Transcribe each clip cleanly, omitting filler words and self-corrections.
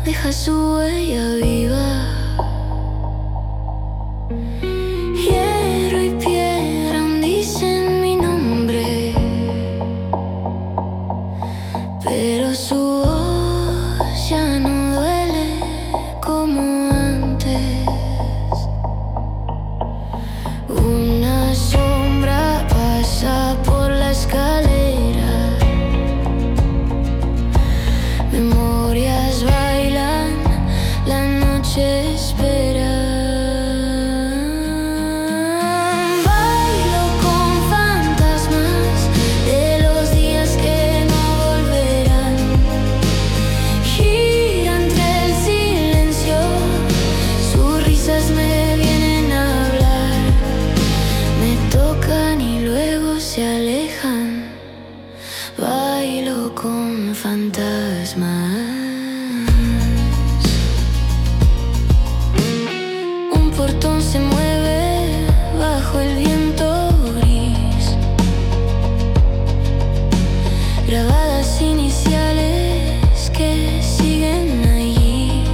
deja su huella viva. Hierro y piedra aún dicen mi nombre, pero su voz ya no duele como antes. Una sombra pasa por la escalera, memorias bailan, la noche espera. Bailo con fantasmas de los días que no volverán. Gira entre el silencio, sus risas me vienen a hablar. Me tocan y luego se alejan. Bailo con fantasmas. Un portón se mueve bajo el viento gris. Grabadas iniciales que siguen allí.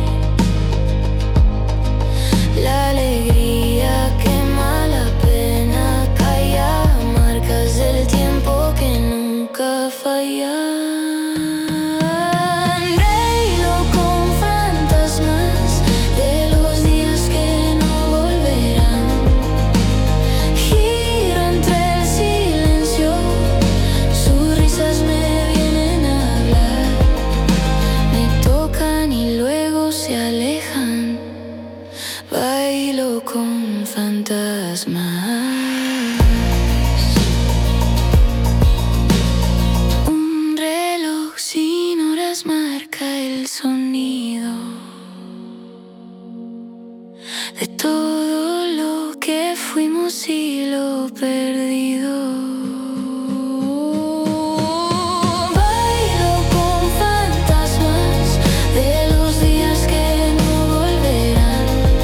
La alegría quema la pena, calla marcas del tiempo que nunca falla. Bailo con fantasmas de los días que no volverán. Giro entre el silencio, sus risas me vienen a hablar. Me tocan y luego se alejan. Bailo con fantasmas. Un reloj sin horas marca el sonido de todo lo que fuimos y lo perdido. Bailo con fantasmas de los días que no volverán.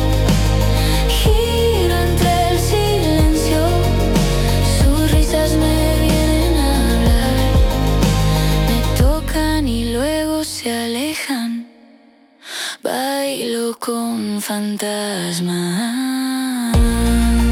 Giro entre el silencio, sus risas me vienen a hablar. Me tocan y luego se alejan. Bailo con fantasmas.